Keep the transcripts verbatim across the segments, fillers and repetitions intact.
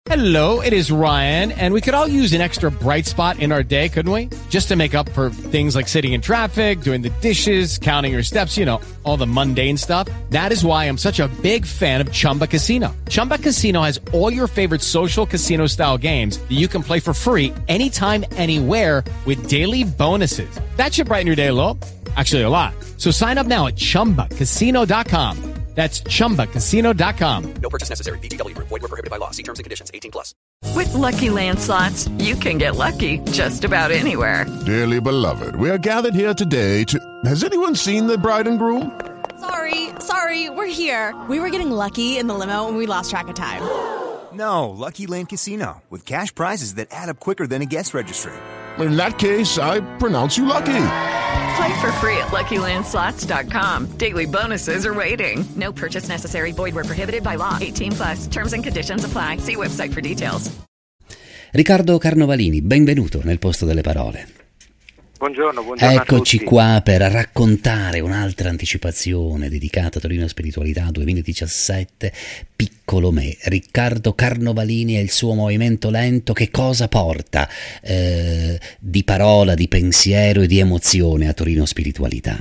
Hello, it is Ryan, and we could all use an extra bright spot in our day, couldn't we? Just to make up for things like sitting in traffic, doing the dishes, counting your steps, you know, all the mundane stuff. That is why I'm such a big fan of Chumba Casino. Chumba Casino has all your favorite social casino-style games that you can play for free anytime, anywhere with daily bonuses. That should brighten your day a little. Actually, a lot. So sign up now at chumba casino dot com. That's chumba casino dot com. No purchase necessary. V G W Group. Void where prohibited by law. See terms and conditions. eighteen plus. With Lucky Land Slots, you can get lucky just about anywhere. Dearly beloved, we are gathered here today to... Has anyone seen the bride and groom? Sorry, sorry, we're here. We were getting lucky in the limo and we lost track of time. No, Lucky Land Casino, with cash prizes that add up quicker than a guest registry. In that case, I pronounce you lucky. Play for free at lucky land slots dot com. Daily bonuses are waiting. No purchase necessary. Void where prohibited by law. eighteen plus. Terms and conditions apply. See website for details. Riccardo Carnovalini, benvenuto nel Posto delle Parole. Buongiorno, buongiorno. Eccoci qua per raccontare un'altra anticipazione dedicata a Torino Spiritualità duemiladiciassette. Piccolo me, Riccardo Carnovalini e il suo movimento lento, che cosa porta eh, di parola, di pensiero e di emozione a Torino Spiritualità?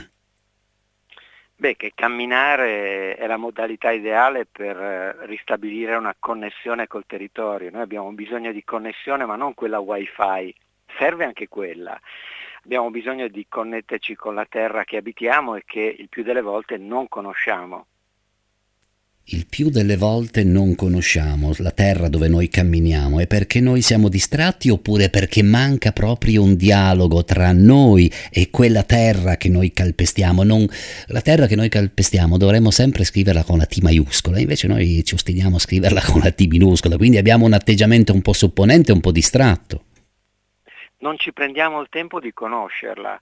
Beh, che camminare è la modalità ideale per ristabilire una connessione col territorio. Noi abbiamo bisogno di connessione, ma non quella wifi, serve anche quella. Abbiamo bisogno di connetterci con la terra che abitiamo e che il più delle volte non conosciamo. Il più delle volte non conosciamo la terra dove noi camminiamo. È perché noi siamo distratti oppure perché manca proprio un dialogo tra noi e quella terra che noi calpestiamo? Non, la terra che noi calpestiamo dovremmo sempre scriverla con la T maiuscola, invece noi ci ostiniamo a scriverla con la T minuscola, quindi abbiamo un atteggiamento un po' supponente, un po' distratto. Non ci prendiamo il tempo di conoscerla.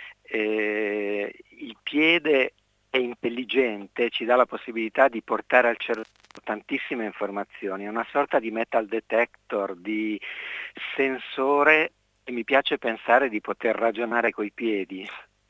Eh, il piede è intelligente, ci dà la possibilità di portare al cervello tantissime informazioni, è una sorta di metal detector, di sensore, e mi piace pensare di poter ragionare coi piedi.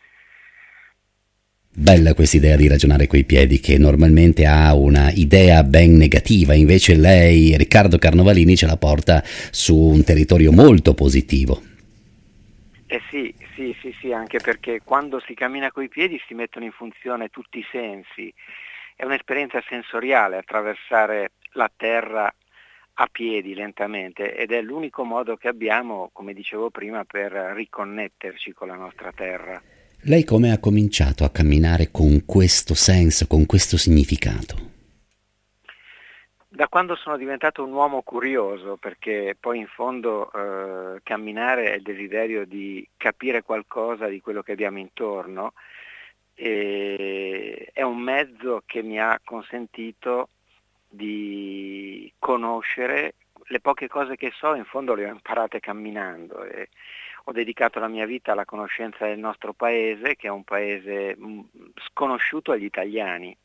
Bella questa idea di ragionare coi piedi, che normalmente ha una idea ben negativa, invece lei, Riccardo Carnovalini, ce la porta su un territorio molto positivo. Eh sì, sì, sì, sì, anche perché quando si cammina coi piedi si mettono in funzione tutti i sensi. È un'esperienza sensoriale attraversare la terra a piedi lentamente, ed è l'unico modo che abbiamo, come dicevo prima, per riconnetterci con la nostra terra. Lei come ha cominciato a camminare con questo senso, con questo significato? Da quando sono diventato un uomo curioso, perché poi in fondo eh, camminare è il desiderio di capire qualcosa di quello che abbiamo intorno, e è un mezzo che mi ha consentito di conoscere le poche cose che so, in fondo le ho imparate camminando, e ho dedicato la mia vita alla conoscenza del nostro paese, che è un paese sconosciuto agli italiani.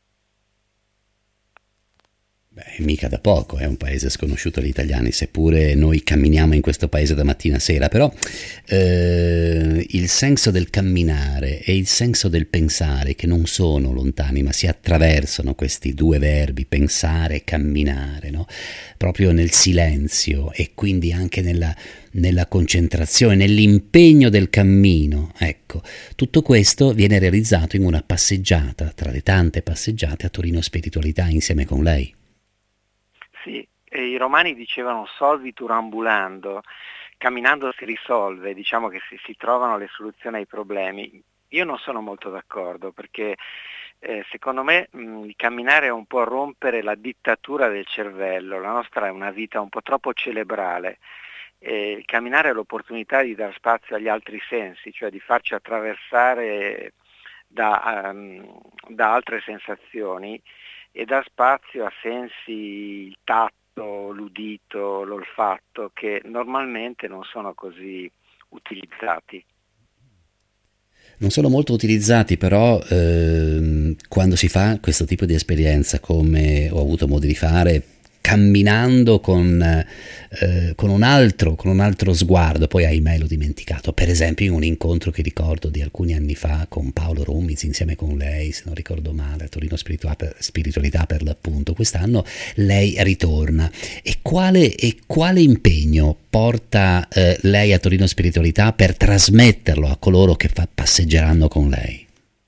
Beh, mica da poco, è un paese sconosciuto agli italiani, seppure noi camminiamo in questo paese da mattina a sera, però eh, il senso del camminare e il senso del pensare, che non sono lontani, ma si attraversano questi due verbi, pensare e camminare, no? Proprio nel silenzio e quindi anche nella, nella concentrazione, nell'impegno del cammino. Ecco, tutto questo viene realizzato in una passeggiata, tra le tante passeggiate a Torino Spiritualità insieme con lei. Sì, e i romani dicevano solvitur ambulando, camminando si risolve, diciamo che si, si trovano le soluzioni ai problemi. Io non sono molto d'accordo, perché eh, secondo me mh, il camminare è un po' rompere la dittatura del cervello. La nostra è una vita un po' troppo cerebrale, e il camminare è l'opportunità di dar spazio agli altri sensi, cioè di farci attraversare da, um, da altre sensazioni, e dà spazio a sensi, il tatto, l'udito, l'olfatto, che normalmente non sono così utilizzati. Non sono molto utilizzati, però ehm, quando si fa questo tipo di esperienza, come ho avuto modo di fare, camminando con, eh, con un altro, con un altro sguardo, poi ahimè l'ho dimenticato, per esempio in un incontro che ricordo di alcuni anni fa con Paolo Rumiz insieme con lei, se non ricordo male, a Torino Spiritua- Spiritualità per l'appunto, quest'anno lei ritorna. E quale, e quale impegno porta eh, lei a Torino Spiritualità per trasmetterlo a coloro che fa- passeggeranno con lei?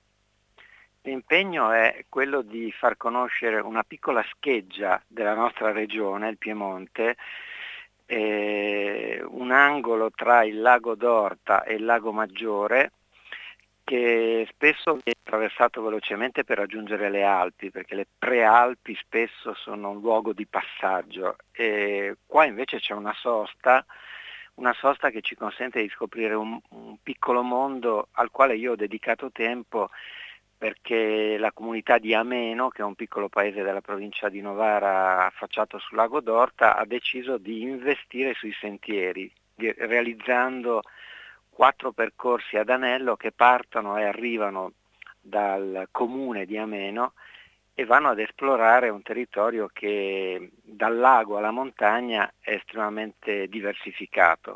L'impegno è quello di far conoscere una piccola scheggia della nostra regione, il Piemonte, eh, un angolo tra il lago d'Orta e il lago Maggiore, che spesso viene attraversato velocemente per raggiungere le Alpi, perché le prealpi spesso sono un luogo di passaggio, e qua invece c'è una sosta, una sosta che ci consente di scoprire un, un piccolo mondo al quale io ho dedicato tempo, perché la comunità di Ameno, che è un piccolo paese della provincia di Novara affacciato sul lago d'Orta, ha deciso di investire sui sentieri, di, realizzando quattro percorsi ad anello che partono e arrivano dal comune di Ameno e vanno ad esplorare un territorio che dal lago alla montagna è estremamente diversificato.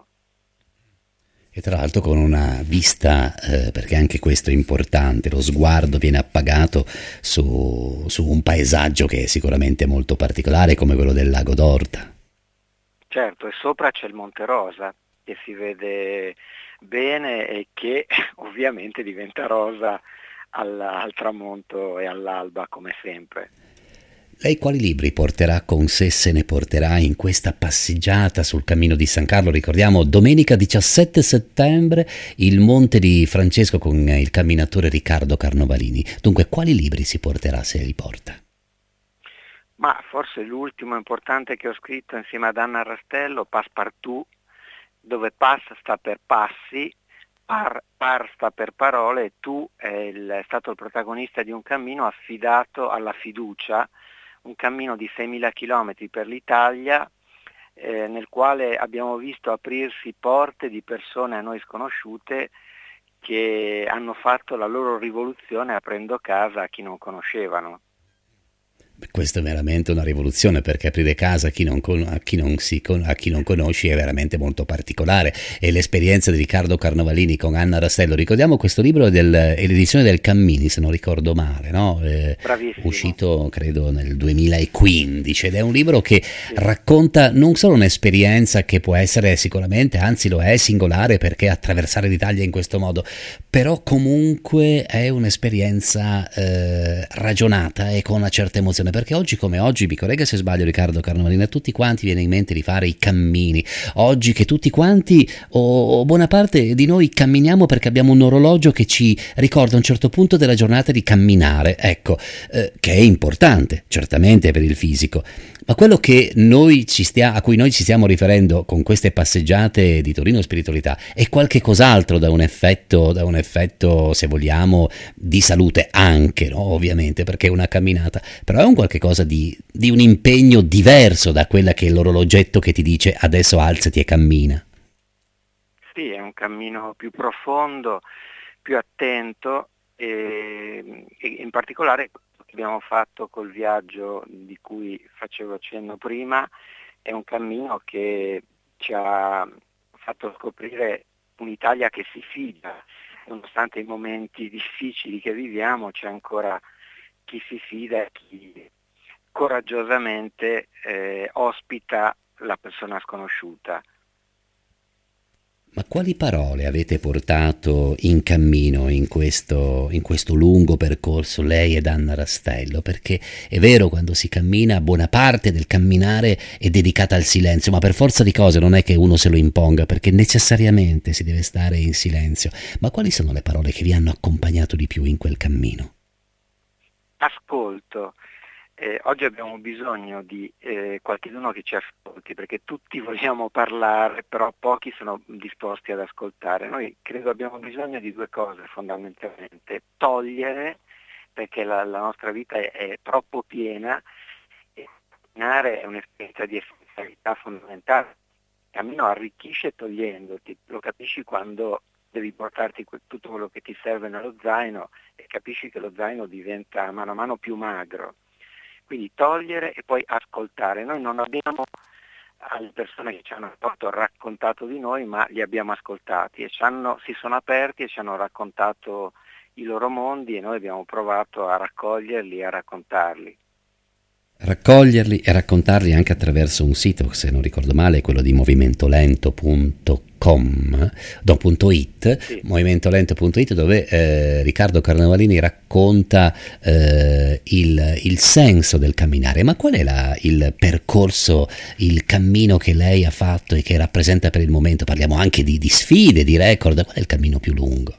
E tra l'altro con una vista, eh, perché anche questo è importante, lo sguardo viene appagato su, su un paesaggio che è sicuramente molto particolare come quello del lago d'Orta. Certo, e sopra c'è il Monte Rosa che si vede bene e che ovviamente diventa rosa al, al tramonto e all'alba come sempre. Lei quali libri porterà con sé, se ne porterà in questa passeggiata sul cammino di San Carlo? Ricordiamo domenica diciassette settembre il Monte di Francesco con il camminatore Riccardo Carnovalini. Dunque quali libri si porterà se li porta? Ma forse l'ultimo importante che ho scritto insieme ad Anna Rastello, Passepartout, dove pass sta per passi, par, par sta per parole e tu è, il, è stato il protagonista di un cammino affidato alla fiducia, un cammino di seimila chilometri per l'Italia, eh, nel quale abbiamo visto aprirsi porte di persone a noi sconosciute che hanno fatto la loro rivoluzione aprendo casa a chi non conoscevano. Questa è veramente una rivoluzione, perché aprire casa a chi non, con, a chi non, si, a chi non conosci è veramente molto particolare, e l'esperienza di Riccardo Carnovalini con Anna Rastello, ricordiamo questo libro del, è l'edizione del Cammini se non ricordo male, no? Eh, uscito credo nel duemilaquindici, ed è un libro che sì. racconta non solo un'esperienza che può essere sicuramente, anzi lo è, singolare, perché attraversare l'Italia in questo modo, però comunque è un'esperienza eh, ragionata e con una certa emozione, perché oggi come oggi, mi corregga se sbaglio Riccardo Carnovalini, a tutti quanti viene in mente di fare i cammini, oggi che tutti quanti o, o buona parte di noi camminiamo perché abbiamo un orologio che ci ricorda a un certo punto della giornata di camminare, ecco, eh, che è importante certamente per il fisico, ma quello che noi ci stia, a cui noi ci stiamo riferendo con queste passeggiate di Torino Spiritualità è qualche cos'altro, da un effetto, da un effetto se vogliamo di salute anche, no? Ovviamente, perché è una camminata, però è un qualche cosa di, di un impegno diverso da quella che è l'orologetto che ti dice adesso alzati e cammina. Sì, è un cammino più profondo, più attento, e, e in particolare che abbiamo fatto col viaggio di cui facevo accenno prima è un cammino che ci ha fatto scoprire un'Italia che si fida, nonostante i momenti difficili che viviamo c'è ancora chi si fida e chi coraggiosamente eh, ospita la persona sconosciuta. Ma quali parole avete portato in cammino in questo, in questo lungo percorso, lei ed Anna Rastello? Perché è vero, quando si cammina, buona parte del camminare è dedicata al silenzio, ma per forza di cose non è che uno se lo imponga, perché necessariamente si deve stare in silenzio. Ma quali sono le parole che vi hanno accompagnato di più in quel cammino? Ascolto. Eh, oggi abbiamo bisogno di eh, qualcuno che ci ascolti, perché tutti vogliamo parlare, però pochi sono disposti ad ascoltare. Noi credo abbiamo bisogno di due cose fondamentalmente: togliere, perché la, la nostra vita è, è troppo piena, e camminare è un'esperienza di essenzialità fondamentale. Il cammino arricchisce togliendoti, lo capisci quando devi portarti que- tutto quello che ti serve nello zaino e capisci che lo zaino diventa mano a mano più magro. quindi togliere e poi ascoltare. Noi non abbiamo alle persone che ci hanno raccontato di noi, ma li abbiamo ascoltati e ci hanno, si sono aperti e ci hanno raccontato i loro mondi e noi abbiamo provato a raccoglierli e a raccontarli. Raccoglierli e raccontarli anche attraverso un sito, se non ricordo male, quello di movimentolento punto com, no, punto it, sì. movimentolento punto it, dove eh, Riccardo Carnovallini racconta eh, il, il senso del camminare. Ma qual è la, il percorso, il cammino che lei ha fatto e che rappresenta per il momento? Parliamo anche di, di sfide, di record. Qual è il cammino più lungo?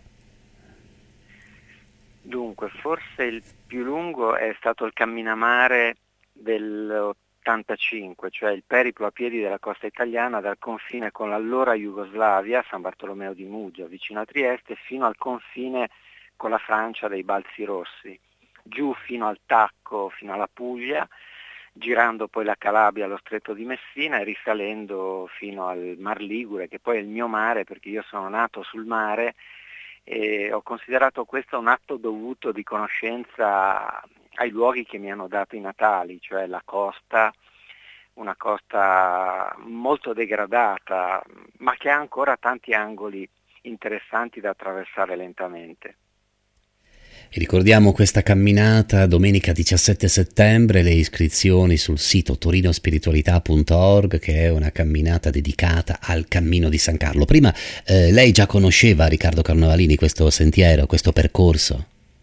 Dunque, forse il più lungo è stato il camminamare dell'ottantacinque, cioè il periplo a piedi della costa italiana dal confine con l'allora Jugoslavia, San Bartolomeo di Muggia, vicino a Trieste, fino al confine con la Francia dei Balzi Rossi, giù fino al Tacco, fino alla Puglia, girando poi la Calabria allo Stretto di Messina e risalendo fino al Mar Ligure, che poi è il mio mare perché io sono nato sul mare e ho considerato questo un atto dovuto di conoscenza ai luoghi che mi hanno dato i natali, cioè la costa, una costa molto degradata, ma che ha ancora tanti angoli interessanti da attraversare lentamente. E ricordiamo questa camminata domenica diciassette settembre, le iscrizioni sul sito torinospiritualità punto org, che è una camminata dedicata al cammino di San Carlo. Prima eh, lei già conosceva, Riccardo Carnovallini, questo sentiero, questo percorso?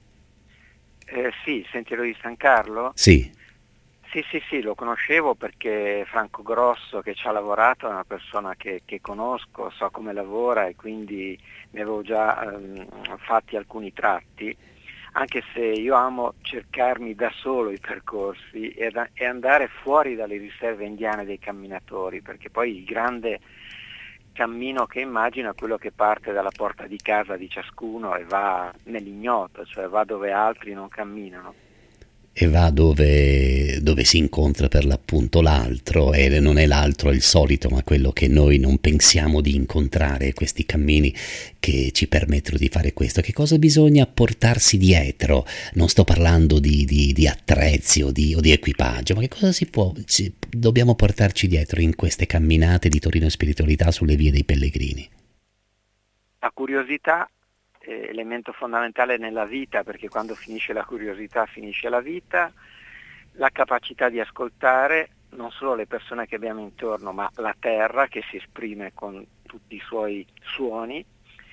Eh, sì, il Sentiero di San Carlo? Sì. Sì, sì, sì, lo conoscevo perché Franco Grosso, che ci ha lavorato, è una persona che, che conosco, so come lavora e quindi ne avevo già ehm, fatti alcuni tratti, anche se io amo cercarmi da solo i percorsi e, da, e andare fuori dalle riserve indiane dei camminatori, perché poi il grande cammino che immagino è quello che parte dalla porta di casa di ciascuno e va nell'ignoto, cioè va dove altri non camminano. E va dove, dove si incontra per l'appunto l'altro, e non è l'altro il solito, ma quello che noi non pensiamo di incontrare, questi cammini che ci permettono di fare questo. Che cosa bisogna portarsi dietro? Non sto parlando di, di, di attrezzi o di, o di equipaggio, ma che cosa si può, ci, dobbiamo portarci dietro in queste camminate di Torino Spiritualità sulle vie dei pellegrini? La curiosità, elemento fondamentale nella vita, perché quando finisce la curiosità finisce la vita, la capacità di ascoltare non solo le persone che abbiamo intorno, ma la terra che si esprime con tutti i suoi suoni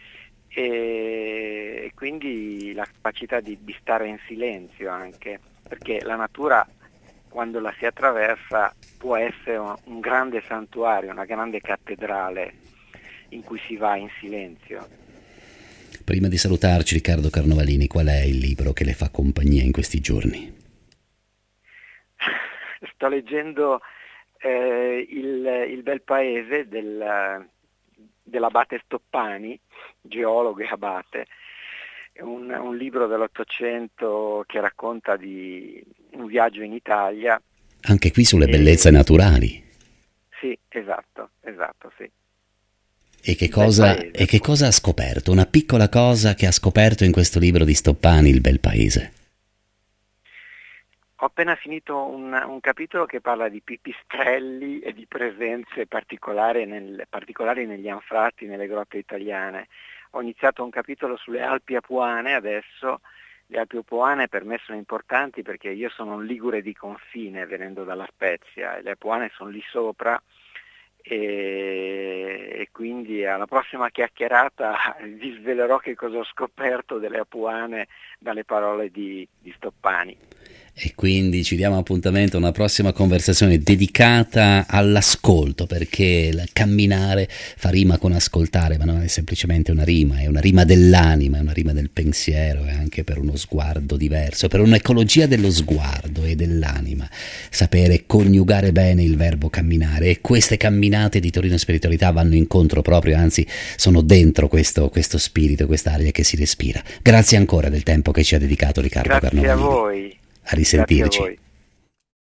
e, e quindi la capacità di, di stare in silenzio anche, perché la natura quando la si attraversa può essere un, un grande santuario, una grande cattedrale in cui si va in silenzio. Prima di salutarci, Riccardo Carnovallini, qual è il libro che le fa compagnia in questi giorni? Sto leggendo eh, il, il Bel Paese del, dell'abate Stoppani, geologo e abate. È un, un libro dell'Ottocento che racconta di un viaggio in Italia. Anche qui sulle bellezze e, naturali. Sì, esatto, esatto, sì. E che, cosa, e che cosa ha scoperto? Una piccola cosa che ha scoperto in questo libro di Stoppani, Il Bel Paese. Ho appena finito un, un capitolo che parla di pipistrelli e di presenze particolari, nel, particolari negli anfratti, nelle grotte italiane. Ho iniziato un capitolo sulle Alpi Apuane adesso. Le Alpi Apuane per me sono importanti perché io sono un ligure di confine venendo dalla Spezia e le Apuane sono lì sopra. E, e quindi alla prossima chiacchierata vi svelerò che cosa ho scoperto delle Apuane dalle parole di, di Stoppani. E quindi ci diamo appuntamento a una prossima conversazione dedicata all'ascolto, perché il camminare fa rima con ascoltare, ma non è semplicemente una rima, è una rima dell'anima, è una rima del pensiero, è anche per uno sguardo diverso, per un'ecologia dello sguardo e dell'anima, sapere coniugare bene il verbo camminare. E queste camminate di Torino Spiritualità vanno incontro proprio, anzi sono dentro questo, questo spirito, quest'aria che si respira. Grazie ancora del tempo che ci ha dedicato Riccardo Grazie Carnovallini. a voi. A risentirci. Grazie a voi.